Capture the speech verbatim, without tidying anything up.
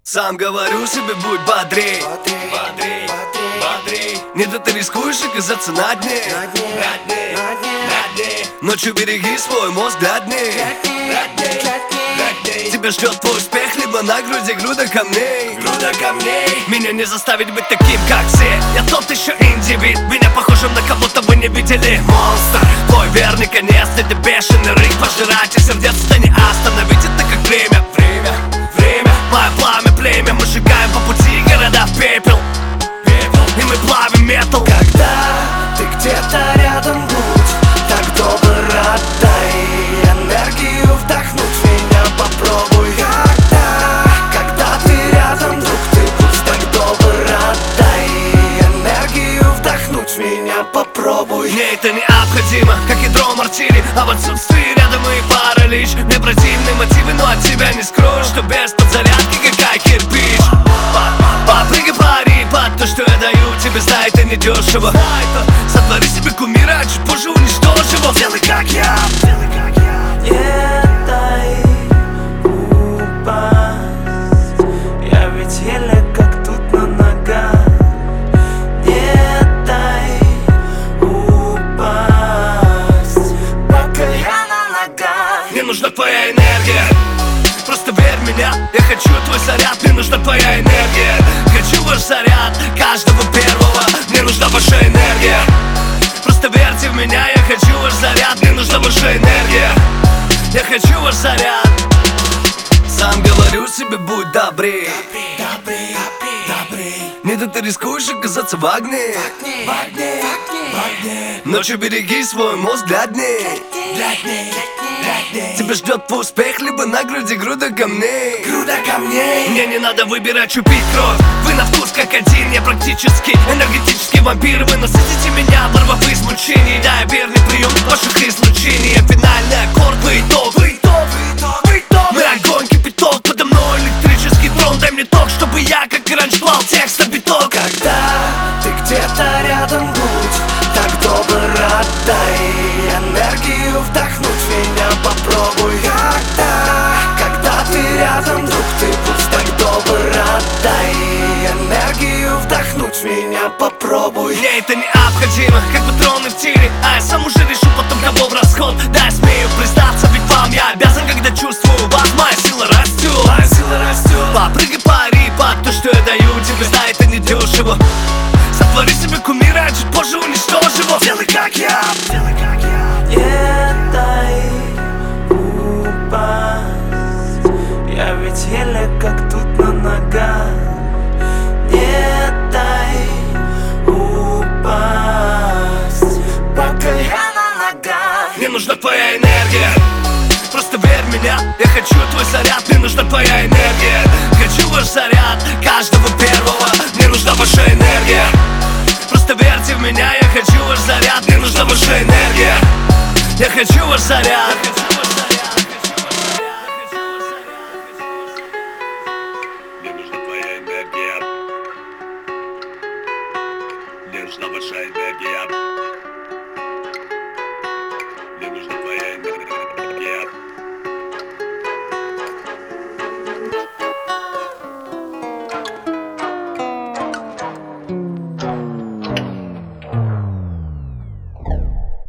Сам говорю себе, будь бодрей, бодрей, бодрей. Не да ты рискуешь оказаться на дне, на дне, на дне. Ночью береги свой мозг для дней, тебя ждет твой успех, либо на груди груда камней, груда камней. Меня не заставить быть таким, как все. Я тот еще индивид, меня похожим на кого-то вы не видели. Монстр, твой верный конец, это бешеный рык. Пожиратель сердец, это не остановить, это как время, время, время. Мое пламя, племя, мы сжигаем по пути города в пепел, пепел. И мы плавим металл. Когда ты где-то рядом, будь так добр, отдай энергию вдохнуть в меня, попробуй. Когда, когда ты рядом, друг, ты будь так добр, отдай энергию вдохнуть в меня, попробуй. Мне это необходимо, как ядро мартини, а в отсутствии рядом и паралич. Мне противны мотивы, но от тебя не скрою, что без подзарядки какая кирпич. Попрыгай, пари, под то, что я даю тебе, знай, это не дешево. Сотвори себе кумира, а чуть позже уничтожь его. Делай как я, делай как я. Не дай упасть, я ведь еле как тут на ногах. Не дай упасть, пока я на ногах. Мне нужна твоя энергия, просто верь в меня. Я хочу твой заряд, мне нужна твоя энергия. Хочу ваш заряд, каждого первого. Мне нужна ваша энергия, просто верьте в меня. Я хочу ваш заряд, мне нужна ваша энергия. Я хочу ваш заряд. Сам говорю себе, будь добрей, добрей, добрей. Не да ты рискуешь оказаться в огне, в огне, в огне. Ночью береги свой мозг для дней, для дней, для дней. Тебя ждет твой успех, либо на груди груда камней, груда камней. Мне не надо выбирать, чупить кровь. Вы на вкус как один, я практически энергетический вампир. Вы насытите меня, оборвав измучений. Да, я верный прием ваших излучений. Финальный аккорд, вы итог, вы итог, вы итог, вы итог. Мы огонь, кипяток, подо мной электрический трон. Дай мне ток, чтобы я как раньше клал текст на биток. Когда ты где-то рядом, будь так добр, отдай энергию вдохнуть в меня, попробуй. Когда, когда ты рядом, друг, ты будь так добр, отдай энергию вдохнуть в меня, попробуй. Мне это необходимо, как патроны в тире, а я сам уже решу потом, кого в расход. Да, я смею признаться, ведь вам я обязан, когда чувствую вас, моя сила растет, моя сила растет. Попрыгай, пари, под то, что я даю тебе, знай, это не дешево. Сотвори себе кумира, а чуть позже уничтожь его. Делай как я, делай как я. Не дай упасть, я ведь еле как тут на ногах. Не дай упасть, пока я на ногах. Мне нужна твоя энергия, просто верь в меня. Я хочу твой заряд, мне нужна твоя энергия. Хочу ваш заряд, каждого первого. Мне нужна ваша энергия, просто верьте в меня. Я хочу ваш заряд, мне нужна ваша энергия. Я хочу ваш заряд.